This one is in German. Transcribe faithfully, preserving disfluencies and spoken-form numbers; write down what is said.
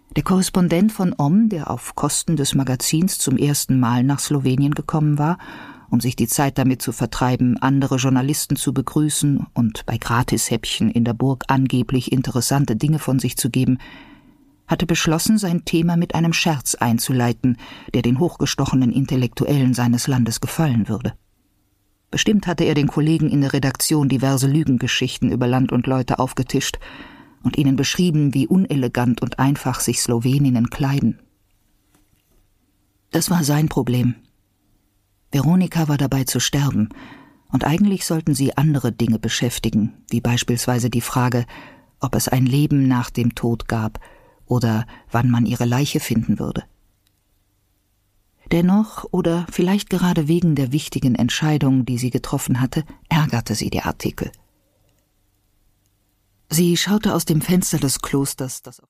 Der Korrespondent von O M, der auf Kosten des Magazins zum ersten Mal nach Slowenien gekommen war, um sich die Zeit damit zu vertreiben, andere Journalisten zu begrüßen und bei Gratishäppchen in der Burg angeblich interessante Dinge von sich zu geben, hatte beschlossen, sein Thema mit einem Scherz einzuleiten, der den hochgestochenen Intellektuellen seines Landes gefallen würde. Bestimmt hatte er den Kollegen in der Redaktion diverse Lügengeschichten über Land und Leute aufgetischt und ihnen beschrieben, wie unelegant und einfach sich Sloweninnen kleiden. Das war sein Problem. Veronika war dabei zu sterben, und eigentlich sollten sie andere Dinge beschäftigen, wie beispielsweise die Frage, ob es ein Leben nach dem Tod gab oder wann man ihre Leiche finden würde. Dennoch, oder vielleicht gerade wegen der wichtigen Entscheidung, die sie getroffen hatte, ärgerte sie der Artikel. Sie schaute aus dem Fenster des Klosters, das